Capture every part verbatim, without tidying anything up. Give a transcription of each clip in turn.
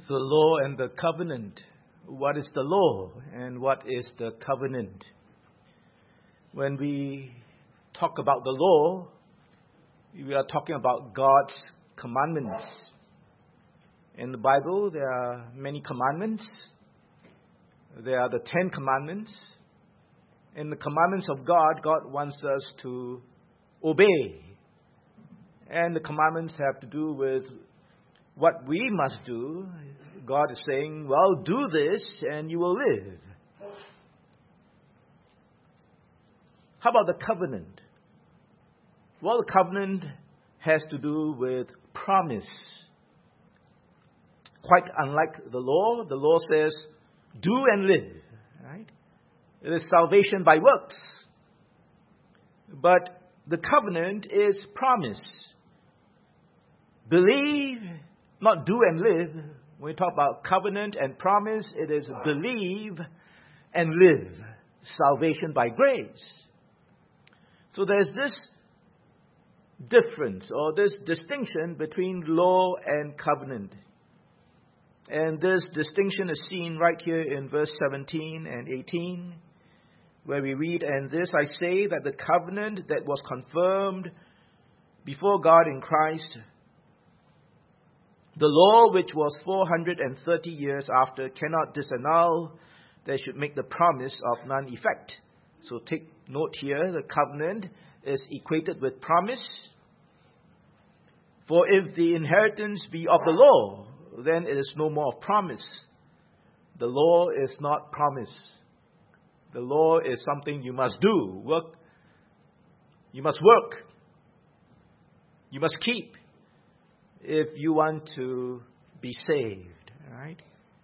The law and the covenant. What is the law and what is the covenant? When we talk about the law, we are talking about God's commandments. In the Bible, there are many commandments. There are the Ten Commandments. In the commandments of God, God wants us to obey. And the commandments have to do with what we must do. God is saying, well, do this and you will live. How about the covenant? Well, the covenant has to do with promise. Quite unlike the law, the law says, do and live. Right? It is salvation by works. But the covenant is promise. Believe, not do and live. When we talk about covenant and promise, it is believe and live. Salvation by grace. So there's this difference or this distinction between law and covenant. And this distinction is seen right here in verse seventeen and eighteen, where we read, "And this I say, that the covenant that was confirmed before God in Christ, the law which was four hundred thirty years after, cannot disannul, that should make the promise of none effect." So take note here, the covenant is equated with promise. For if the inheritance be of the law, then it is no more of promise. The law is not promise. The law is something you must do. Work. You must work. You must keep if you want to be saved. Right?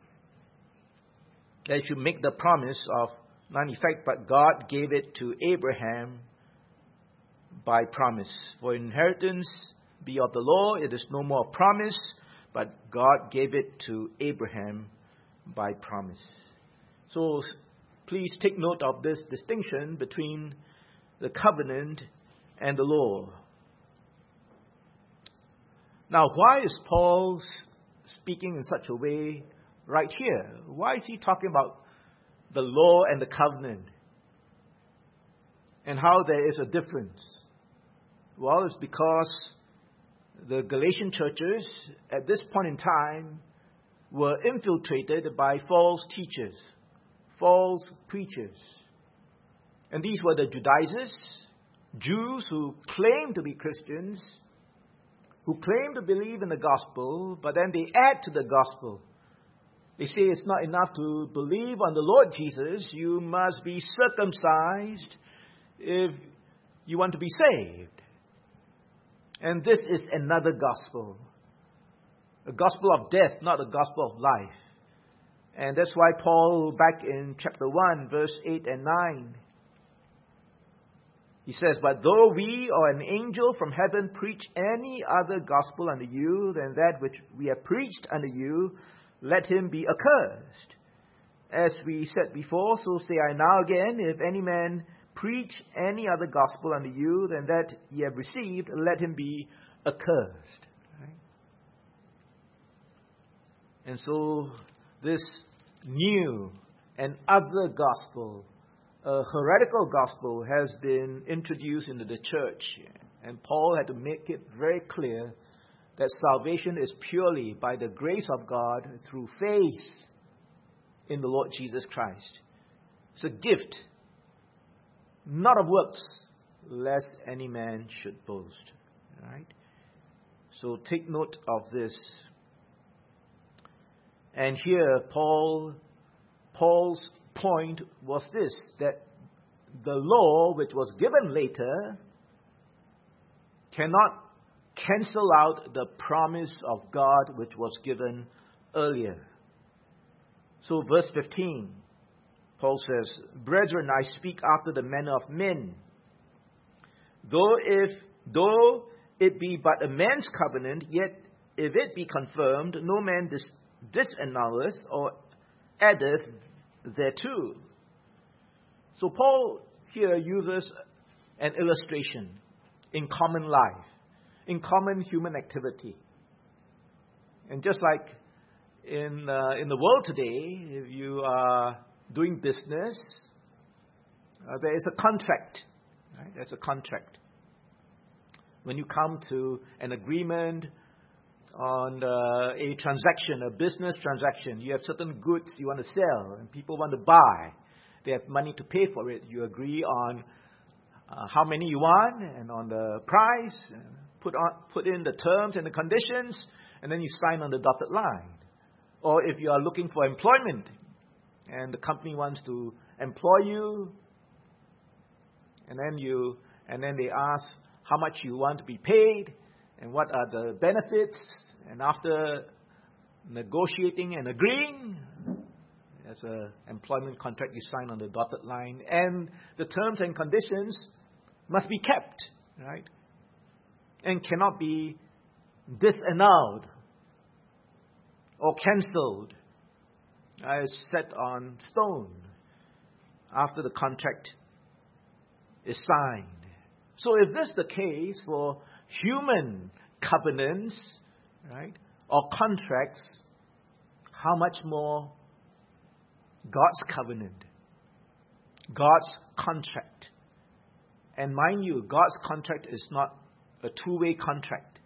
That you make the promise of none effect, but God gave it to Abraham by promise. For inheritance be of the law, it is no more promise, but God gave it to Abraham by promise. So please take note of this distinction between the covenant and the law. Now, why is Paul speaking in such a way right here? Why is he talking about the law and the covenant? And how there is a difference? Well, it's because the Galatian churches at this point in time were infiltrated by false teachers, false preachers. And these were the Judaizers, Jews who claimed to be Christians, who claimed to believe in the gospel, but then they add to the gospel. They say it's not enough to believe on the Lord Jesus. You must be circumcised if you want to be saved. And this is another gospel. A gospel of death, not a gospel of life. And that's why Paul, back in chapter one, verse eight and nine, he says, "But though we or an angel from heaven preach any other gospel unto you than that which we have preached unto you, let him be accursed. As we said before, so say I now again, if any man preach any other gospel unto you than that ye have received, let him be accursed." Right? And so this new and other gospel, a heretical gospel, has been introduced into the church. And Paul had to make it very clear that salvation is purely by the grace of God through faith in the Lord Jesus Christ. It's a gift, not of works, lest any man should boast. Right? So take note of this. And here, Paul, Paul's point was this, that the law, which was given later, cannot cancel out the promise of God which was given earlier. So verse fifteen, Paul says, "Brethren, I speak after the manner of men. Though if though it be but a man's covenant, yet if it be confirmed, no man dis- disannulleth or addeth thereto." So Paul here uses an illustration in common life, in common human activity. And just like in uh, in the world today, if you are doing business, uh, there is a contract. Right? There's a contract. When you come to an agreement on uh, a transaction, a business transaction, you have certain goods you want to sell and people want to buy. They have money to pay for it. You agree on uh, how many you want and on the price, put on, put in the terms and the conditions, and then you sign on the dotted line. Or if you are looking for employment and the company wants to employ you, and then you and then they ask how much you want to be paid and what are the benefits, and after negotiating and agreeing, there's an employment contract you sign on the dotted line, and the terms and conditions must be kept, right? And cannot be disannulled or cancelled as set on stone after the contract is signed. So if this is the case for human covenants, right, or contracts, how much more God's covenant, God's contract? And mind you, God's contract is not a two-way contract.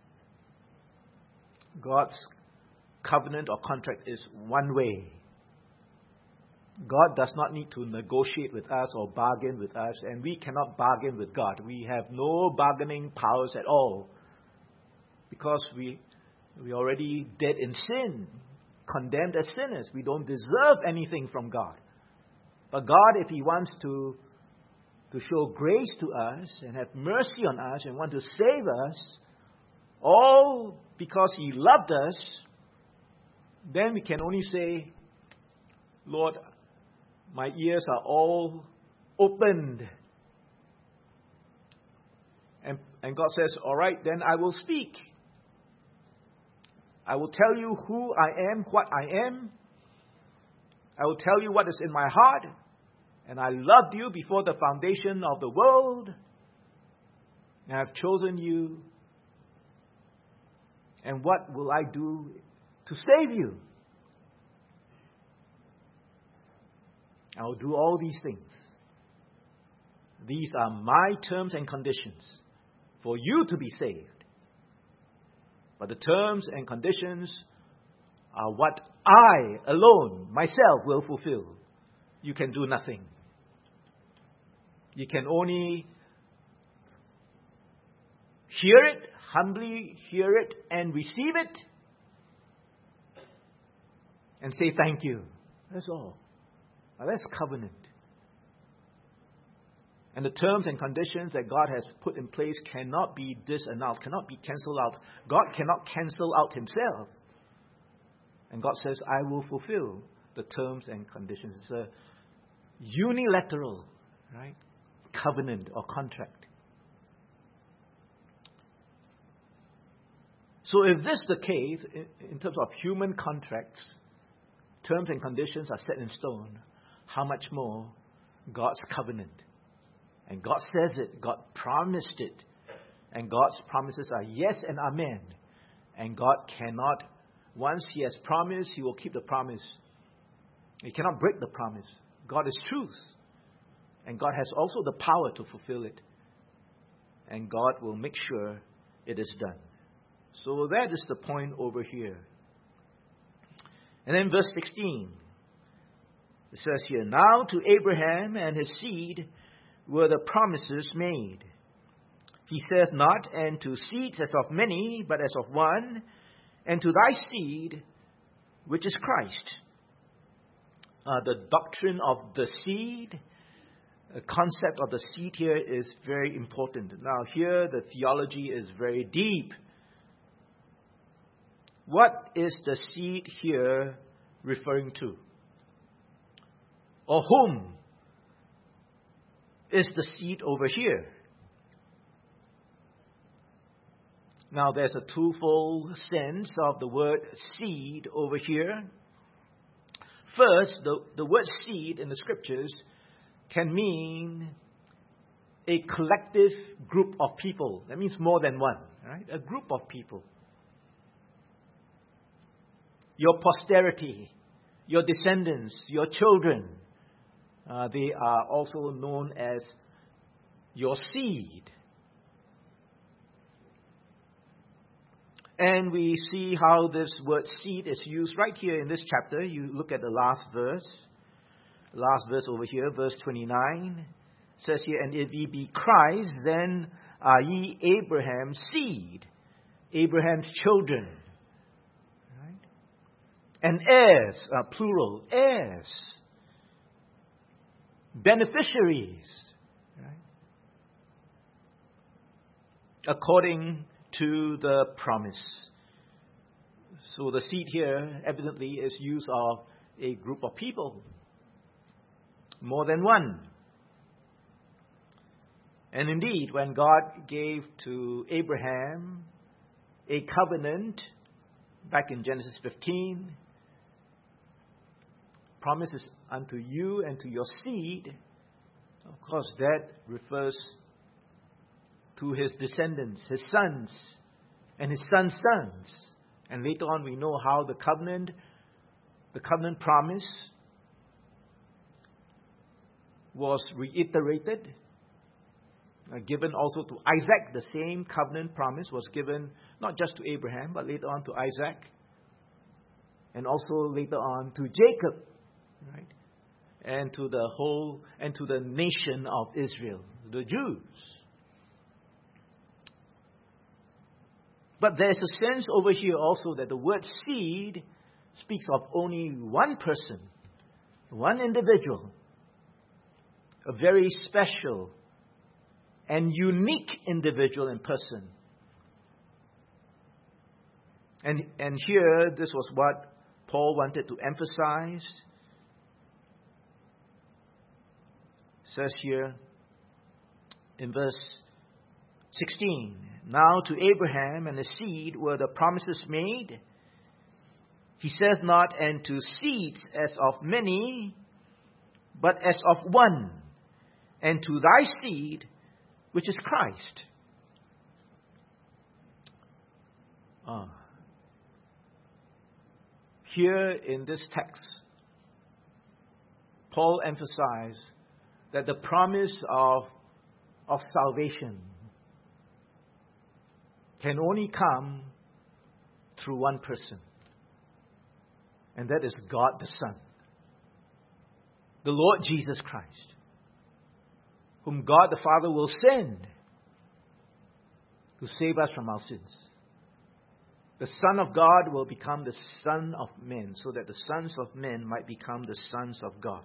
God's covenant or contract is one way. God does not need to negotiate with us or bargain with us, and we cannot bargain with God. We have no bargaining powers at all, because we we already dead in sin, condemned as sinners. We don't deserve anything from God. But God, if He wants to to show grace to us and have mercy on us and want to save us, all because He loved us, then we can only say, Lord, my ears are all opened. And, and God says, all right, then I will speak. I will tell you who I am, what I am. I will tell you what is in my heart. And I loved you before the foundation of the world. And I have chosen you. And what will I do to save you? I will do all these things. These are my terms and conditions for you to be saved. But the terms and conditions are what I alone, myself, will fulfill. You can do nothing. You can only hear it, humbly hear it, and receive it, and say thank you. That's all. Now that's covenant. And the terms and conditions that God has put in place cannot be disannulled, cannot be cancelled out. God cannot cancel out Himself. And God says, I will fulfill the terms and conditions. It's a unilateral, right, covenant or contract. So if this is the case, in, in terms of human contracts, terms and conditions are set in stone, how much more God's covenant? And God says it, God promised it, and God's promises are yes and amen. And God cannot, once He has promised, He will keep the promise. He cannot break the promise. God is truth, and God has also the power to fulfill it. And God will make sure it is done. So that is the point over here. And then verse sixteen. It says here, now to Abraham and his seed were the promises made. He saith not, and to seeds as of many, but as of one, and to thy seed, which is Christ. Uh, the doctrine of the seed, the concept of the seed here is very important. Now here the theology is very deep. What is the seed here referring to? Or whom is the seed over here? Now there's a twofold sense of the word seed over here. First, the, the word seed in the scriptures can mean a collective group of people. That means more than one, right? A group of people. your posterity, your descendants, your children. Uh, they are also known as your seed. And we see how this word seed is used right here in this chapter. You look at the last verse. Last verse over here, verse twenty-nine. It says here, and if ye be Christ, then are ye Abraham's seed, Abraham's children. Right? And heirs, uh, plural, heirs. Beneficiaries. Right? According to the promise. So the seed here evidently is used of a group of people. More than one. And indeed, when God gave to Abraham a covenant back in Genesis fifteen, promises unto you and to your seed, of course that refers to his descendants, his sons, and his sons' sons. And later on we know how the covenant, the covenant promise was reiterated, uh, given also to Isaac. The same covenant promise was given not just to Abraham, but later on to Isaac, and also later on to Jacob, right? And to the whole, and to the nation of Israel, the Jews. But there's a sense over here also that the word seed speaks of only one person, one individual, a very special and unique individual and person. And, and here, this was what Paul wanted to emphasize. It says here in verse sixteen, now to Abraham and his seed were the promises made. He saith not, and to seeds as of many, but as of one, and to thy seed, which is Christ. Ah. Here in this text, Paul emphasized that the promise of, of salvation can only come through one person. And that is God the Son, the Lord Jesus Christ, whom God the Father will send to save us from our sins. The Son of God will become the Son of men, so that the sons of men might become the sons of God.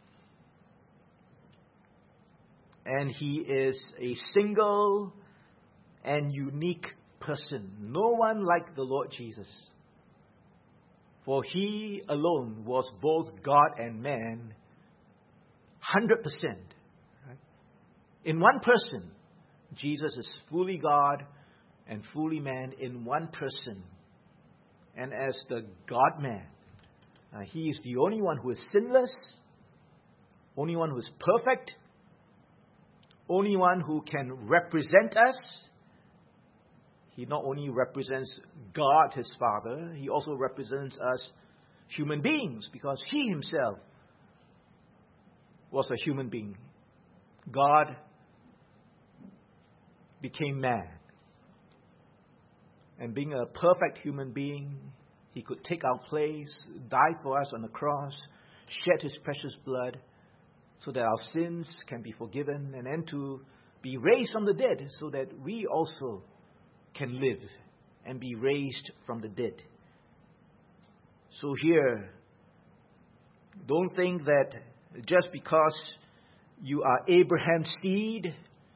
And He is a single and unique person. No one like the Lord Jesus. For He alone was both God and man, one hundred percent. Right? In one person, Jesus is fully God and fully man in one person. And as the God-man, uh, He is the only one who is sinless, only one who is perfect, only one who can represent us. He not only represents God, His Father, He also represents us human beings, because He Himself was a human being. God became man. And being a perfect human being, He could take our place, die for us on the cross, shed His precious blood, so that our sins can be forgiven, and then to be raised from the dead, so that we also can live and be raised from the dead. So here, don't think that just because you are Abraham's seed,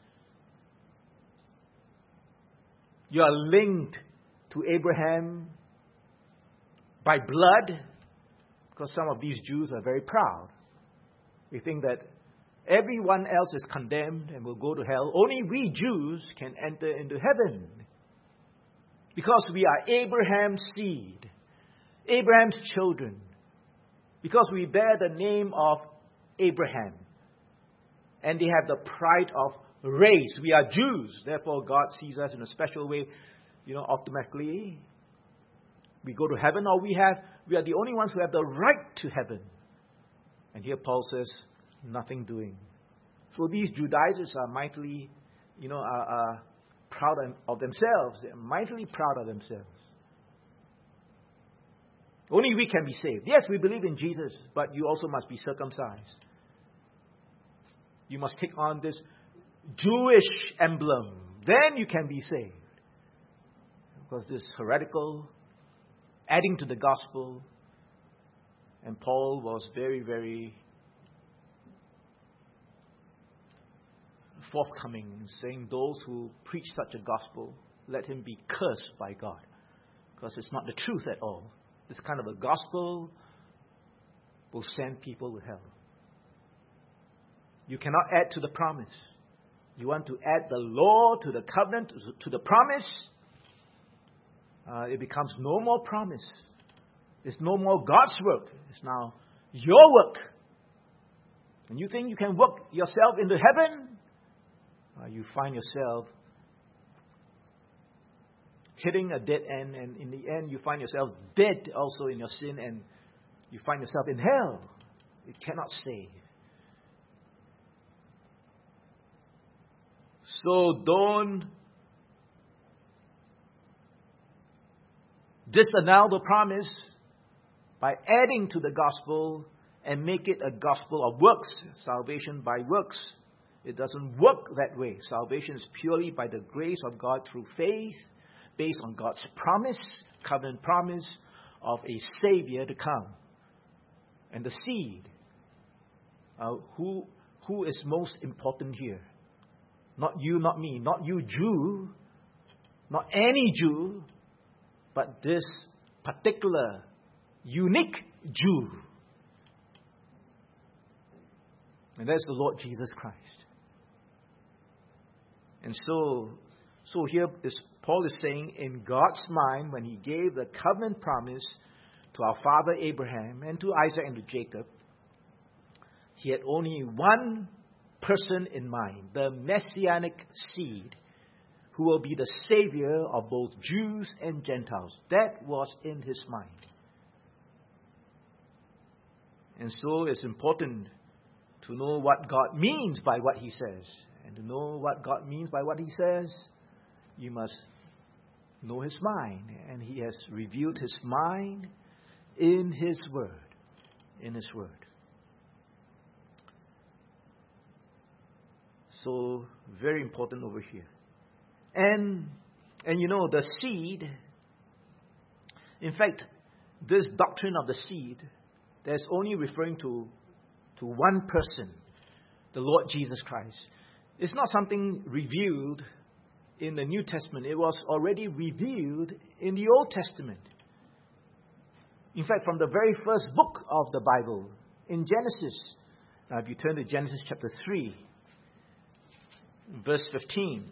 you are linked to Abraham by blood, because some of these Jews are very proud. We think that everyone else is condemned and will go to hell. Only we Jews can enter into heaven, because we are Abraham's seed, Abraham's children, because we bear the name of Abraham, and they have the pride of race. We are Jews, therefore God sees us in a special way, you know, automatically. we go to heaven, or we have we are the only ones who have the right to heaven. And here Paul says, nothing doing. So these Judaizers are mightily, you know, are, are proud of themselves. They're mightily proud of themselves. Only we can be saved. Yes, we believe in Jesus, but you also must be circumcised. You must take on this Jewish emblem. Then you can be saved. Because this heretical, adding to the gospel, and Paul was very, very forthcoming in saying, those who preach such a gospel, let him be cursed by God. Because it's not the truth at all. This kind of a gospel will send people to hell. You cannot add to the promise. You want to add the law to the covenant, to the promise, uh, it becomes no more promise. It's no more God's work. It's now your work. And you think you can work yourself into heaven? Uh, you find yourself hitting a dead end, and in the end you find yourself dead also in your sin, and you find yourself in hell. It cannot save. So don't disannul the promise by adding to the gospel and make it a gospel of works, salvation by works. It doesn't work that way. Salvation is purely by the grace of God through faith, based on God's promise, covenant promise of a Savior to come. And the seed, uh, who who is most important here? Not you, not me, not you Jew, not any Jew, but this particular, unique Jew. And that's the Lord Jesus Christ. And so, so here is Paul is saying, in God's mind, when he gave the covenant promise to our father Abraham and to Isaac and to Jacob, he had only one person in mind, the Messianic seed, who will be the Savior of both Jews and Gentiles. That was in his mind. And so it's important to know what God means by what he says. And to know what God means by what he says, you must know his mind. And he has revealed his mind in his word. In his word. So, very important over here. And, and you know, the seed, in fact, this doctrine of the seed, that's only referring to, to one person, the Lord Jesus Christ. It's not something revealed in the New Testament. It was already revealed in the Old Testament. In fact, from the very first book of the Bible, in Genesis. Now, if you turn to Genesis chapter three, verse fifteen,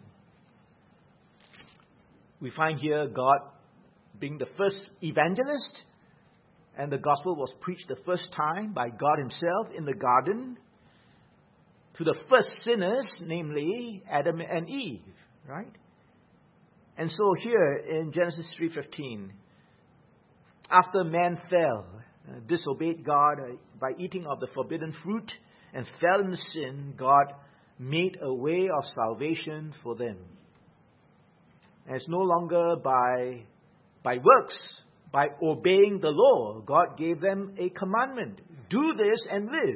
we find here God being the first evangelist, and the gospel was preached the first time by God himself in the garden to the first sinners, namely Adam and Eve, right? And so here in Genesis three fifteen, after man fell, uh, disobeyed God uh, by eating of the forbidden fruit and fell into sin, God made a way of salvation for them. And it's no longer by, by works, by obeying the law. God gave them a commandment. Do this and live.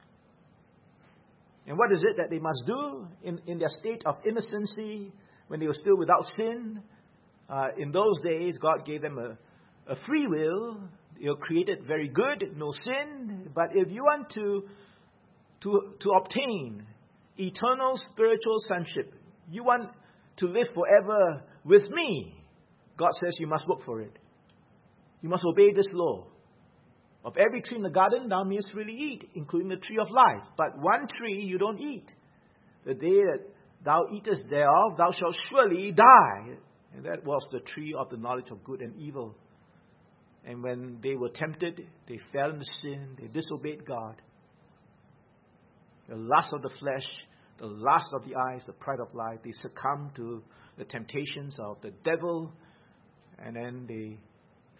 And what is it that they must do in, in their state of innocency, when they were still without sin? Uh, in those days, God gave them a, a free will. They were created very good, no sin. But if you want to, to, to obtain eternal spiritual sonship, you want to live forever with me, God says you must work for it. You must obey this law. Of every tree in the garden thou mayest freely eat, including the tree of life. But one tree you don't eat. The day that thou eatest thereof, thou shalt surely die. And that was the tree of the knowledge of good and evil. And when they were tempted, they fell into sin, they disobeyed God. The lust of the flesh, the lust of the eyes, the pride of life, they succumbed to the temptations of the devil, and then they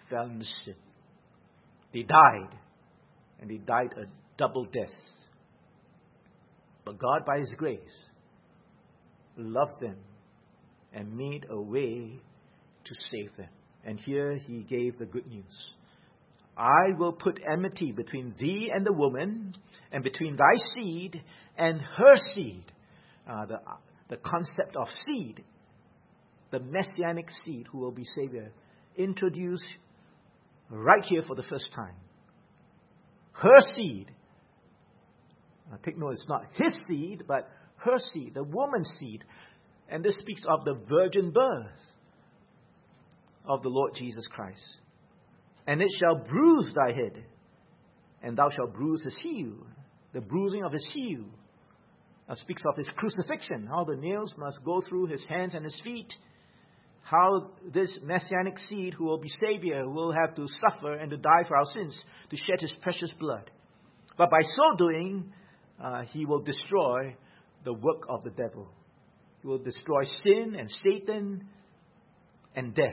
fell into sin. They died, and they died a double death. But God, by His grace, loved them and made a way to save them. And here He gave the good news. I will put enmity between thee and the woman, and between thy seed and her seed. Uh, the, the concept of seed, the messianic seed who will be Savior, introduced right here for the first time. Her seed. Now take note, it's not his seed, but her seed, the woman's seed. And this speaks of the virgin birth of the Lord Jesus Christ. And it shall bruise thy head, and thou shalt bruise his heel. The bruising of his heel now speaks of his crucifixion, how the nails must go through his hands and his feet, how this messianic seed who will be Savior will have to suffer and to die for our sins, to shed his precious blood. But by so doing, uh, he will destroy the work of the devil. He will destroy sin and Satan and death.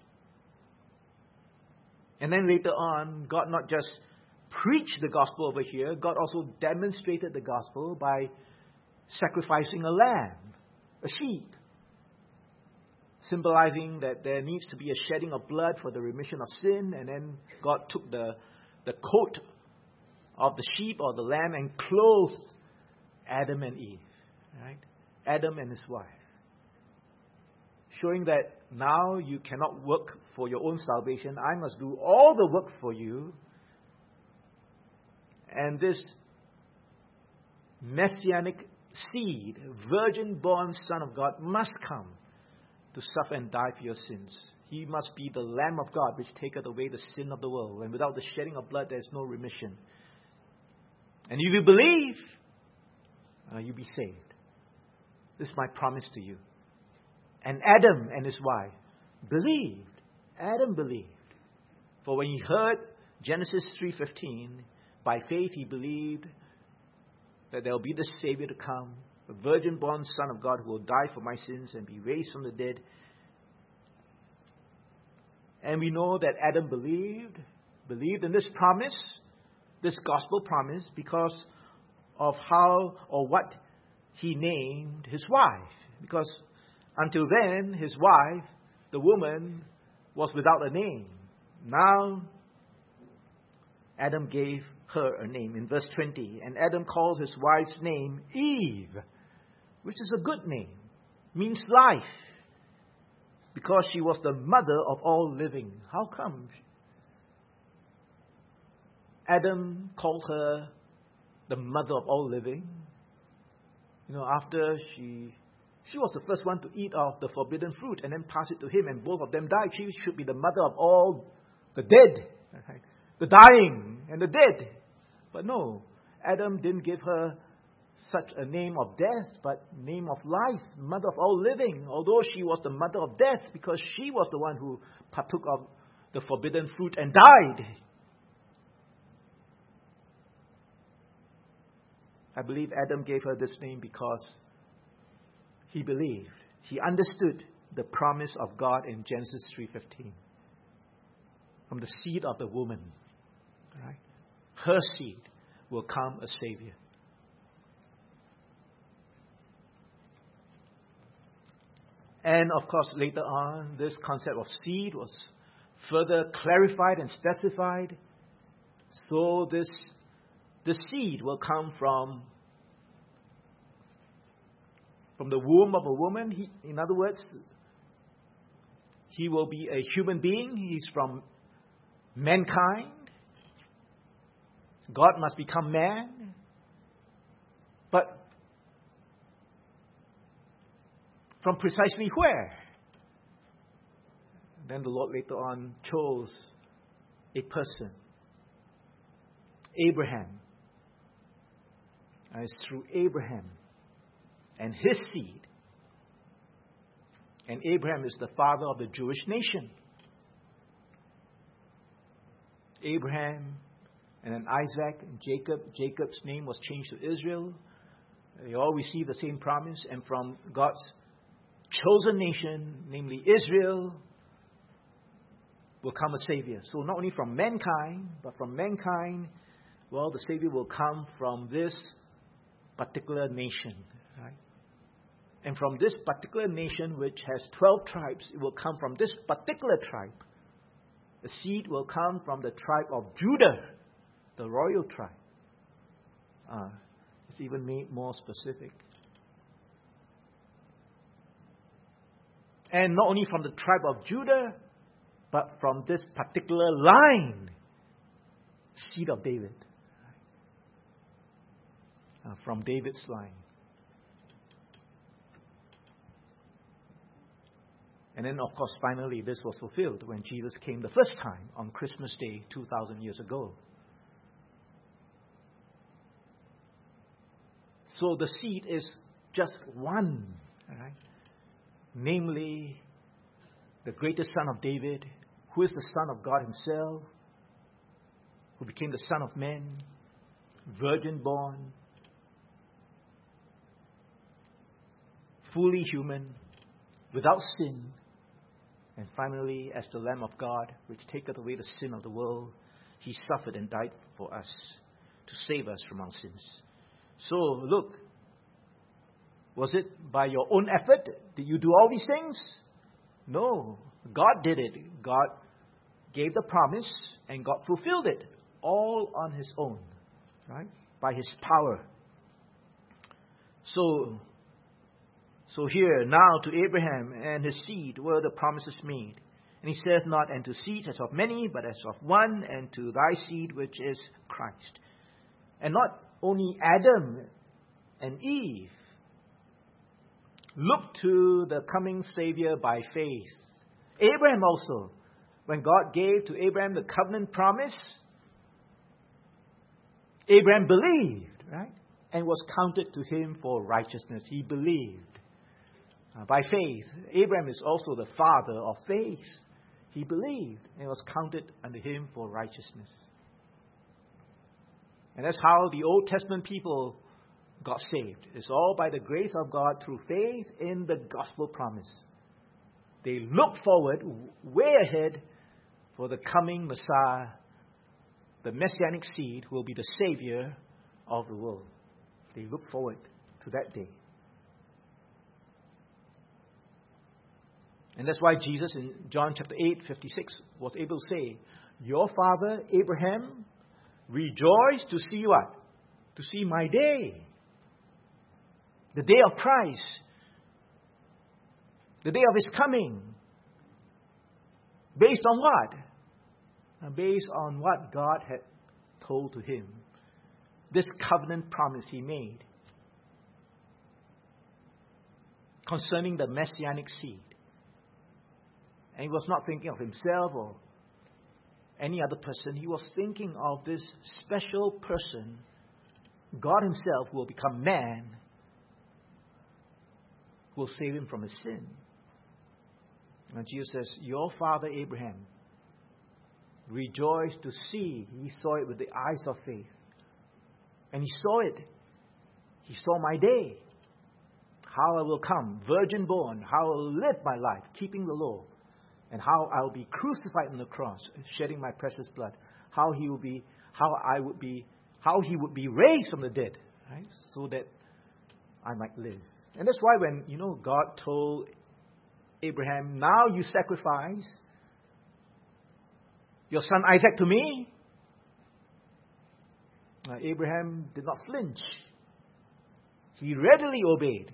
And then later on, God not just preached the gospel over here, God also demonstrated the gospel by sacrificing a lamb, a sheep, symbolizing that there needs to be a shedding of blood for the remission of sin. And then God took the, the coat of the sheep or the lamb and clothed Adam and Eve, right? Adam and his wife. Showing that now you cannot work for your own salvation. I must do all the work for you. And this messianic seed, virgin-born Son of God, must come to suffer and die for your sins. He must be the Lamb of God, which taketh away the sin of the world. And without the shedding of blood, there is no remission. And if you believe, uh, you'll be saved. This is my promise to you. And Adam and his wife believed. Adam believed. For when he heard Genesis three fifteen, by faith he believed that there will be the Savior to come, a virgin-born Son of God who will die for my sins and be raised from the dead. And we know that Adam believed, believed in this promise, this gospel promise, because of how or what he named his wife. Because until then, his wife, the woman, was without a name. Now, Adam gave her a name in verse twenty. And Adam called his wife's name Eve, which is a good name, means life, because she was the mother of all living. How come? Adam called her the mother of all living. You know, after she... She was the first one to eat of the forbidden fruit and then pass it to him, and both of them died. She should be the mother of all the dead, right? The dying and the dead. But no, Adam didn't give her such a name of death, but name of life, mother of all living, although she was the mother of death because she was the one who partook of the forbidden fruit and died. I believe Adam gave her this name because he believed. He understood the promise of God in Genesis three fifteen. From the seed of the woman, right? Her seed will come a Savior. And of course, later on, this concept of seed was further clarified and specified. So this, the seed will come from From the womb of a woman. He, in other words, he will be a human being. He's from mankind. God must become man. But from precisely where? Then the Lord later on chose a person, Abraham. And it's through Abraham and his seed. And Abraham is the father of the Jewish nation. Abraham and then Isaac and Jacob. Jacob's name was changed to Israel. They all received the same promise. And from God's chosen nation, namely Israel, will come a Savior. So not only from mankind, but from mankind, well, the Savior will come from this particular nation, right? And from this particular nation, which has twelve tribes, it will come from this particular tribe. The seed will come from the tribe of Judah, the royal tribe. Uh, it's even made more specific. And not only from the tribe of Judah, but from this particular line, seed of David. Uh, from David's line. And then, of course, finally, this was fulfilled when Jesus came the first time on Christmas Day two thousand years ago. So the seed is just one, right? Namely, the greatest son of David, who is the Son of God himself, who became the Son of Man, virgin born, fully human, without sin, and finally, as the Lamb of God, which taketh away the sin of the world, he suffered and died for us to save us from our sins. So, look, was it by your own effort? Did you do all these things? No. God did it. God gave the promise and God fulfilled it. All on his own. Right? By his power. So, so here, now to Abraham and his seed were the promises made. And he saith not, and to seeds as of many, but as of one, and to thy seed which is Christ. And not only Adam and Eve looked to the coming Savior by faith. Abraham also, when God gave to Abraham the covenant promise, Abraham believed, right? And was counted to him for righteousness. He believed. Uh, by faith. Abraham is also the father of faith. He believed and was counted unto him for righteousness. And that's how the Old Testament people got saved. It's all by the grace of God through faith in the gospel promise. They look forward, way ahead, for the coming Messiah, the Messianic seed who will be the Savior of the world. They look forward to that day. And that's why Jesus in John chapter eight, fifty-six was able to say, your father Abraham rejoiced to see what? To see my day. The day of Christ. The day of his coming. Based on what? Based on what God had told to him. This covenant promise he made. Concerning the Messianic seed. And he was not thinking of himself or any other person. He was thinking of this special person. God himself will become man. Who will save him from his sin. And Jesus says, your father Abraham rejoiced to see. He saw it with the eyes of faith. And he saw it. He saw my day. How I will come, virgin born. How I will live my life, keeping the law. And how I will be crucified on the cross, shedding my precious blood. How he will be, how I would be, how he would be raised from the dead, right? So that I might live. And that's why when, you know, God told Abraham, now you sacrifice your son Isaac to me. Uh, Abraham did not flinch. He readily obeyed.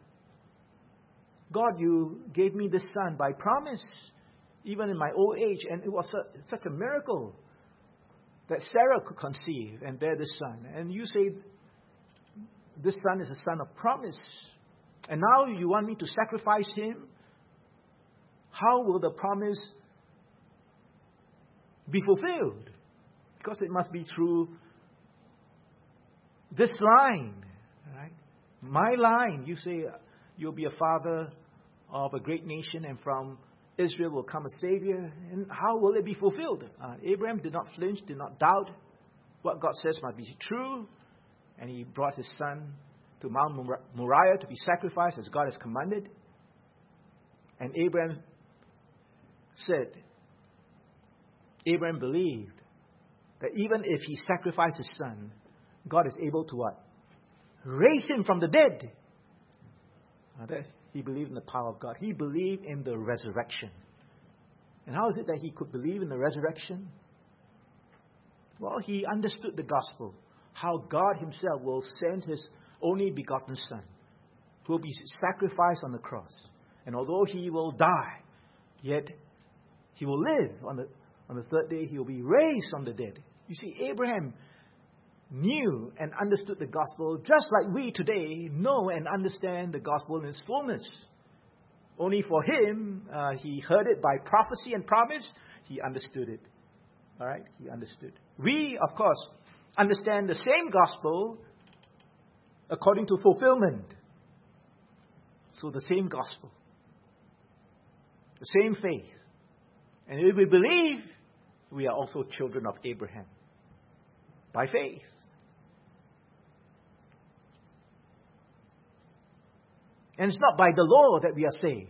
God, you gave me this son by promise. Even in my old age, and it was a, such a miracle that Sarah could conceive and bear this son. And you say, this son is a son of promise. And now you want me to sacrifice him? How will the promise be fulfilled? Because it must be through this line. Right? My line. You say, you'll be a father of a great nation, and from Israel will come a Savior. And how will it be fulfilled? Uh, Abraham did not flinch, did not doubt. What God says must be true. And he brought his son to Mount Moriah to be sacrificed as God has commanded. And Abraham said, Abraham believed that even if he sacrificed his son, God is able to what? Raise him from the dead. Now that he believed in the power of God. He believed in the resurrection. And how is it that he could believe in the resurrection? Well, he understood the gospel. How God himself will send his only begotten son, who will be sacrificed on the cross. And although he will die, yet he will live. On the, on the third day, he will be raised from the dead. You see, Abraham knew and understood the gospel just like we today know and understand the gospel in its fullness. Only for him, uh, he heard it by prophecy and promise. He understood it. All right? He understood. We, of course, understand the same gospel according to fulfillment. So the same gospel. The same faith. And if we believe, we are also children of Abraham. By faith. And it's not by the law that we are saved.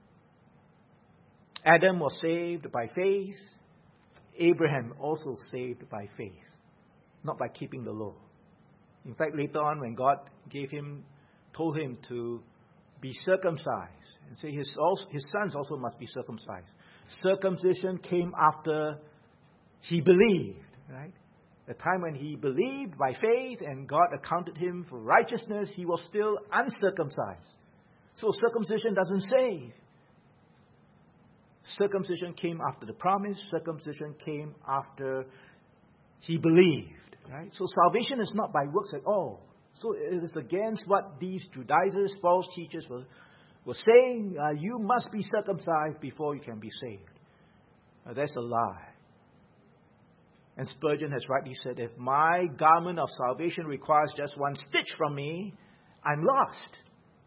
Adam was saved by faith. Abraham also saved by faith. Not by keeping the law. In fact, later on when God gave him, told him to be circumcised. And say his, also, his sons also must be circumcised. Circumcision came after he believed. Right? The time when he believed by faith and God accounted him for righteousness, he was still uncircumcised. So circumcision doesn't save. Circumcision came after the promise. Circumcision came after he believed. Right? So salvation is not by works at all. So it is against what these Judaizers, false teachers were, were saying. Uh, you must be circumcised before you can be saved. Uh, that's a lie. And Spurgeon has rightly said, if my garment of salvation requires just one stitch from me, I'm lost.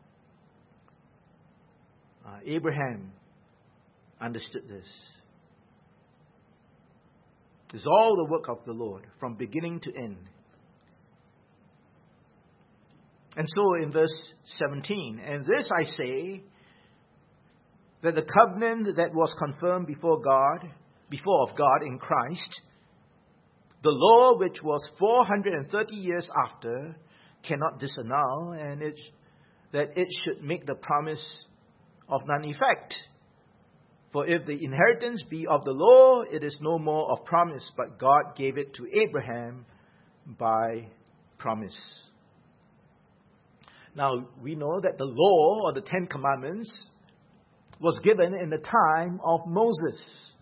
Uh, Abraham understood this. It's all the work of the Lord, from beginning to end. And so in verse seventeen, and this I say, that the covenant that was confirmed before God, before of God in Christ, the law which was four hundred thirty years after, cannot disannul, and it, that it should make the promise of none effect. For if the inheritance be of the law, it is no more of promise, but God gave it to Abraham by promise. Now, we know that the law, or the Ten Commandments, was given in the time of Moses.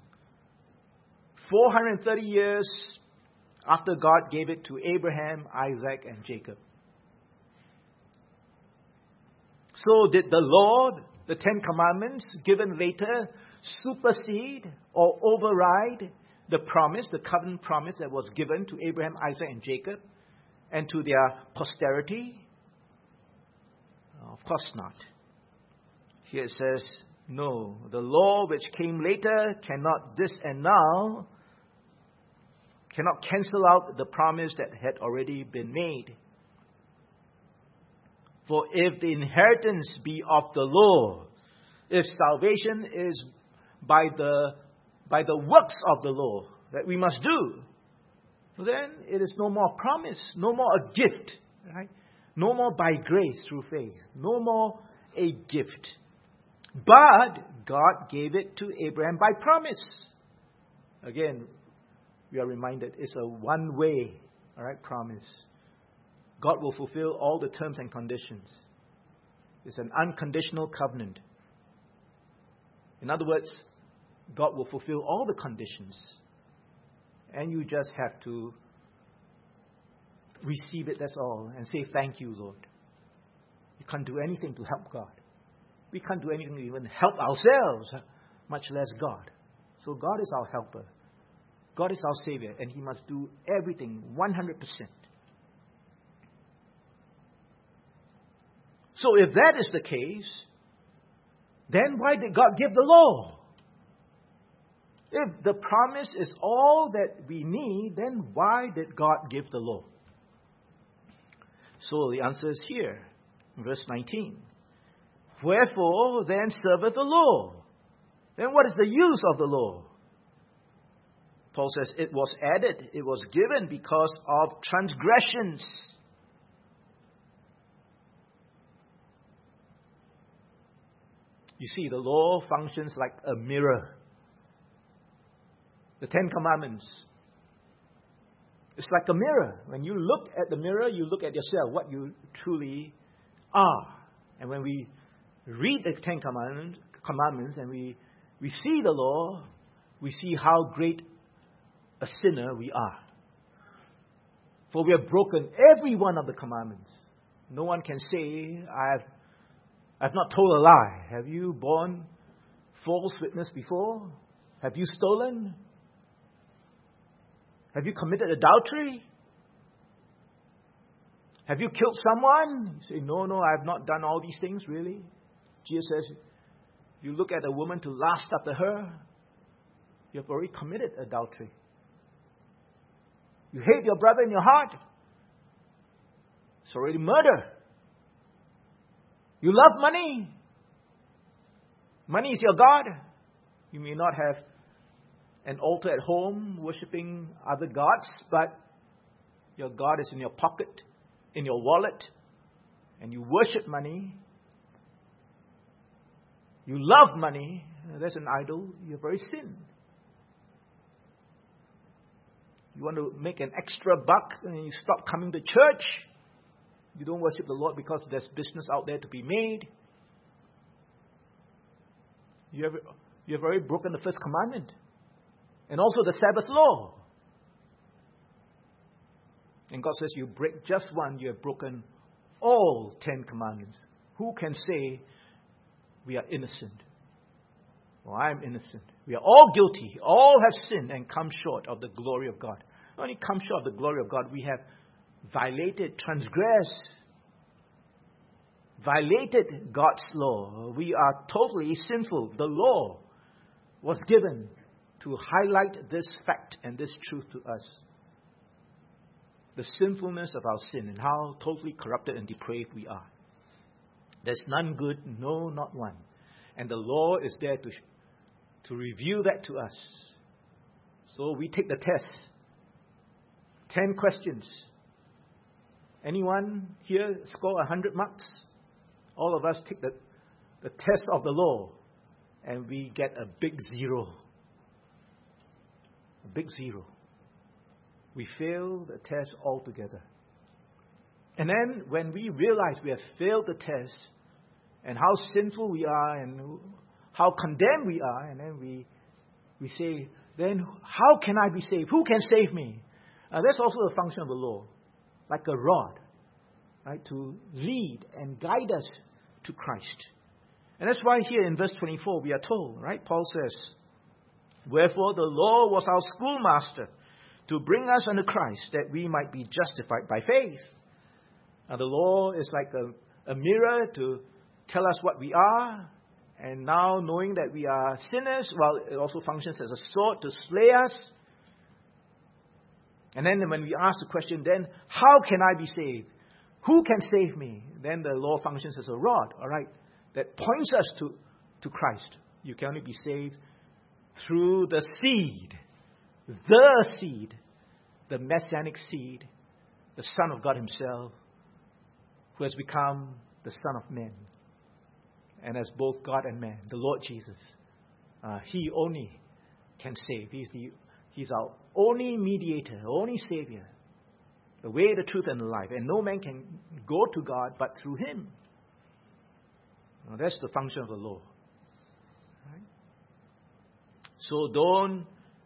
four hundred thirty years after God gave it to Abraham, Isaac, and Jacob. So did the law, the Ten Commandments, given later, supersede or override the promise, the covenant promise that was given to Abraham, Isaac, and Jacob, and to their posterity? Of course not. Here it says, no, the law which came later cannot disannul, cannot cancel out the promise that had already been made. For if the inheritance be of the law, if salvation is by the by the works of the law that we must do, then it is no more promise, no more a gift, right? No more by grace through faith, no more a gift. But God gave it to Abraham by promise. Again, we are reminded it's a one-way, all right, promise. God will fulfill all the terms and conditions. It's an unconditional covenant. In other words, God will fulfill all the conditions. And you just have to receive it, that's all, and say, thank you, Lord. You can't do anything to help God. We can't do anything to even help ourselves, much less God. So God is our helper. God is our Savior, and He must do everything one hundred percent. So if that is the case, then why did God give the law? If the promise is all that we need, then why did God give the law? So the answer is here, in verse nineteen. Wherefore then serveth the law? Then what is the use of the law? Paul says it was added, it was given because of transgressions. You see, the law functions like a mirror. The Ten Commandments. It's like a mirror. When you look at the mirror, you look at yourself, what you truly are. And when we read the Ten Commandments, commandments and we, we see the law, we see how great a sinner we are. For we have broken every one of the commandments. No one can say, I've, I've not told a lie. Have you borne false witness before? Have you stolen? Have you committed adultery? Have you killed someone? You say, no, no, I have not done all these things, really. Jesus says, you look at a woman to lust after her, you have already committed adultery. You hate your brother in your heart, it's already murder. You love money. Money is your God. You may not have an altar at home worshipping other gods, but your God is in your pocket, in your wallet, and you worship money. You love money. That's an idol. You've already sinned. You want to make an extra buck and you stop coming to church. You don't worship the Lord because there's business out there to be made. You have, you have already broken the first commandment. And also the Sabbath law. And God says you break just one, you have broken all ten commandments. Who can say we are innocent? Well, I am innocent. We are all guilty. All have sinned and come short of the glory of God. Not only come short of the glory of God, we have violated, transgressed, violated God's law. We are totally sinful. The law was given to highlight this fact and this truth to us. The sinfulness of our sin and how totally corrupted and depraved we are. There's none good, no, not one. And the law is there to, to reveal that to us. So we take the test. Ten questions. Anyone here score a hundred marks? All of us take the, the test of the law and we get a big zero. A big zero. We fail the test altogether. And then when we realize we have failed the test and how sinful we are and how condemned we are, and then we we say, then how can I be saved? Who can save me? Uh, that's also a function of the law, like a rod, right, to lead and guide us to Christ. And that's why here in verse twenty-four we are told, right, Paul says, wherefore the law was our schoolmaster to bring us unto Christ, that we might be justified by faith. Now the law is like a, a mirror to tell us what we are. And now knowing that we are sinners, well, it also functions as a sword to slay us. And then when we ask the question, then how can I be saved? Who can save me? Then the law functions as a rod, all right, that points us to, to Christ. You can only be saved through the seed, the seed, the messianic seed, the Son of God himself, who has become the Son of Man. And as both God and man, the Lord Jesus, uh, he only can save. He's the He's our only mediator, only Savior, the way, the truth, and the life. And no man can go to God but through him. Now, that's the function of the law. Right? So don't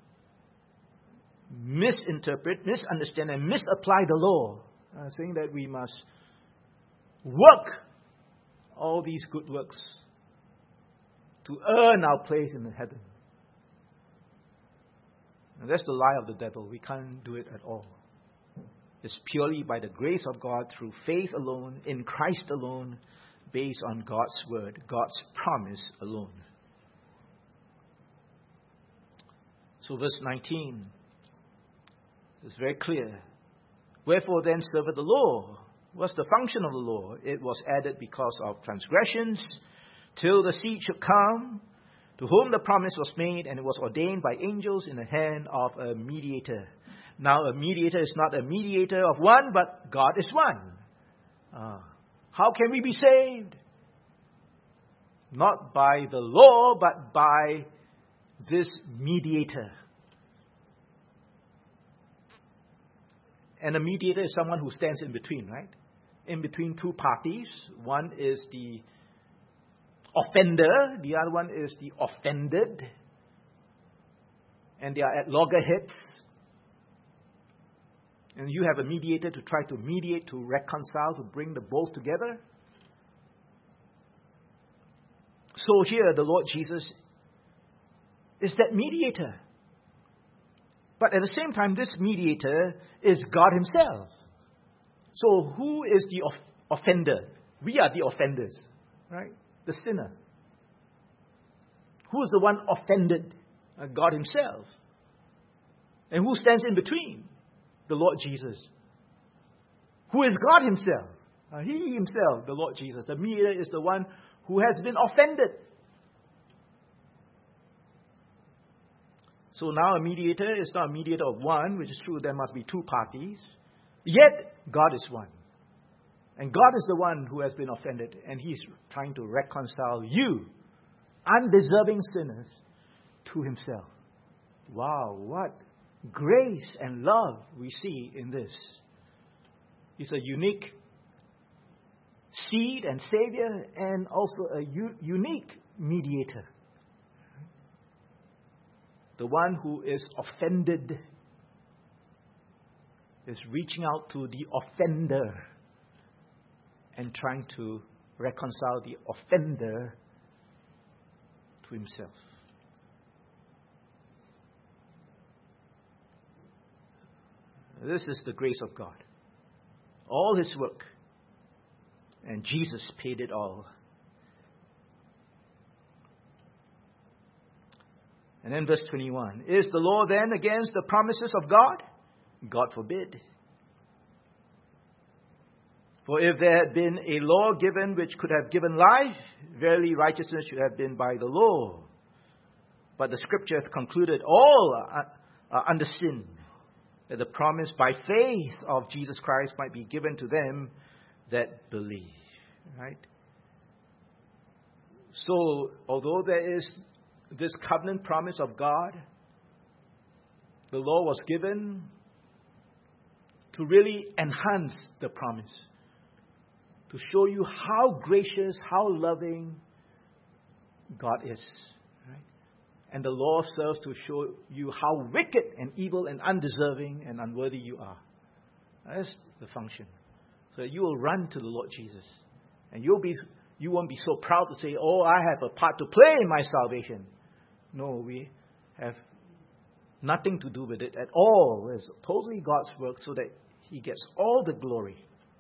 misinterpret, misunderstand, and misapply the law, uh, saying that we must work all these good works to earn our place in heaven. And that's the lie of the devil. We can't do it at all. It's purely by the grace of God, through faith alone, in Christ alone, based on God's word, God's promise alone. So verse nineteen is very clear. Wherefore then serveth the law? What's the function of the law? It was added because of transgressions, till the seed should come, to whom the promise was made, and it was ordained by angels in the hand of a mediator. Now, a mediator is not a mediator of one, but God is one. Uh, how can we be saved? Not by the law, but by this mediator. And a mediator is someone who stands in between, right? In between two parties. One is the offender, the other one is the offended. And they are at loggerheads. And you have a mediator to try to mediate, to reconcile, to bring the both together. So here, the Lord Jesus is that mediator. But at the same time, this mediator is God Himself. So who is the off- offender? We are the offenders, right? The sinner. Who is the one offended? Uh, God Himself. And who stands in between? The Lord Jesus. Who is God Himself? Uh, he Himself, the Lord Jesus. The mediator is the one who has been offended. So now a mediator is not a mediator of one, which is true, there must be two parties. Yet, God is one. And God is the one who has been offended, and He's trying to reconcile you, undeserving sinners, to Himself. Wow, what grace and love we see in this. He's a unique seed and Savior, and also a u- unique mediator. The one who is offended is reaching out to the offender and trying to reconcile the offender to himself. This is the grace of God. All His work. And Jesus paid it all. And then verse twenty-one. Is the law then against the promises of God? God forbid. For if there had been a law given which could have given life, verily righteousness should have been by the law. But the Scripture hath concluded all are under sin, that the promise by faith of Jesus Christ might be given to them that believe. Right? So, although there is this covenant promise of God, the law was given to really enhance the promise, to show you how gracious, how loving God is. Right? And the law serves to show you how wicked and evil and undeserving and unworthy you are. That's the function. So that you will run to the Lord Jesus. And you'll be, you won't be so proud to say, oh, I have a part to play in my salvation. No, we have nothing to do with it at all. It's totally God's work so that He gets all the glory.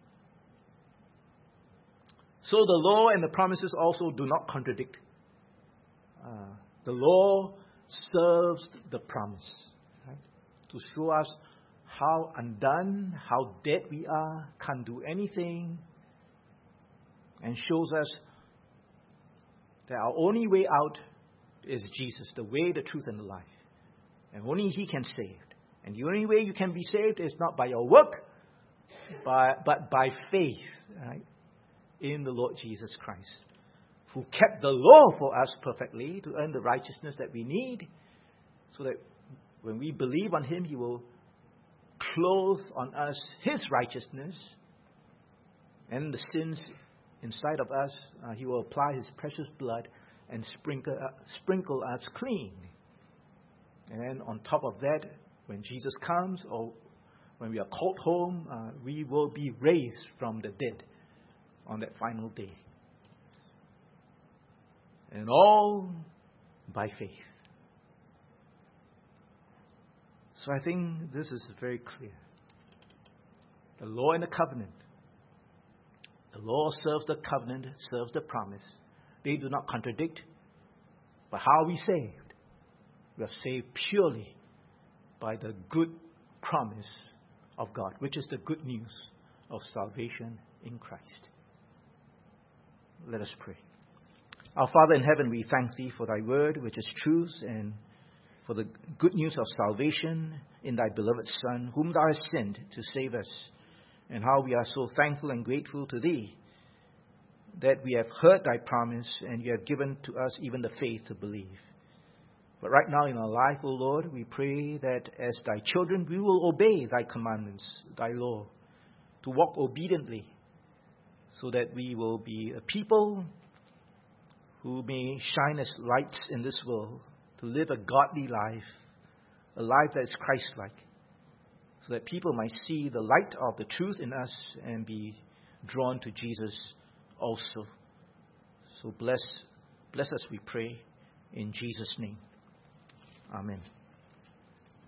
So the law and the promises also do not contradict. Uh, the law serves the promise, right? To show us how undone, how dead we are, can't do anything, and shows us that our only way out is Jesus, the way, the truth, and the life. And only He can save. And the only way you can be saved is not by your work, by, but by faith, right, in the Lord Jesus Christ, who kept the law for us perfectly to earn the righteousness that we need, so that when we believe on Him, He will clothe on us His righteousness, and the sins inside of us, uh, He will apply His precious blood and sprinkle, uh, sprinkle us clean. And then on top of that, when Jesus comes, or when we are called home, uh, we will be raised from the dead on that final day. And all by faith. So I think this is very clear. The law and the covenant. The law serves the covenant, serves the promise. They do not contradict. But how are we saved? We are saved purely by the good promise of God, which is the good news of salvation in Christ. Let us pray. Our Father in heaven, we thank Thee for Thy word, which is truth, and for the good news of salvation in Thy beloved Son, whom Thou hast sent to save us, and how we are so thankful and grateful to Thee that we have heard Thy promise and You have given to us even the faith to believe. But right now in our life, O Lord, we pray that as Thy children, we will obey Thy commandments, Thy law, to walk obediently, so that we will be a people who may shine as lights in this world, to live a godly life, a life that is Christ-like, so that people might see the light of the truth in us and be drawn to Jesus also. So bless, bless us, we pray, in Jesus' name. Amen.